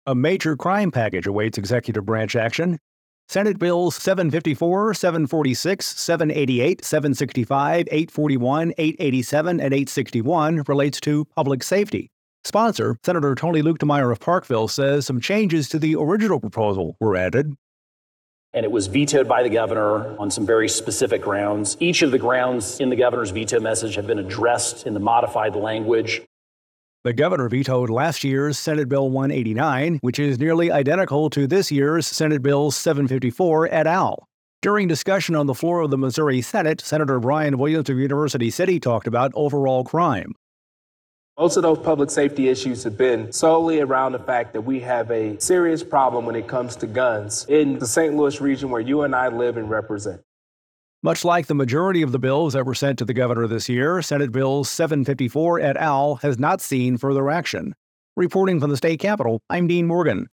A major crime package awaits executive branch action. Senate Bills 754, 746, 788, 765, 841, 887, and 861 relates to public safety. Sponsor, Senator Tony Luetkemeyer of Parkville, says some changes to the original proposal were added. And it was vetoed by the governor on some very specific grounds. Each of the grounds in the governor's veto message have been addressed in the modified language. The governor vetoed last year's Senate Bill 189, which is nearly identical to this year's Senate Bill 754 et al. During discussion on the floor of the Missouri Senate, Senator Brian Williams of University City talked about overall crime. Most of those public safety issues have been solely around the fact that we have a serious problem when it comes to guns in the St. Louis region where you and I live and represent. Much like the majority of the bills that were sent to the governor this year, Senate Bill 754 et al. Has not seen further action. Reporting from the state capitol, I'm Dean Morgan.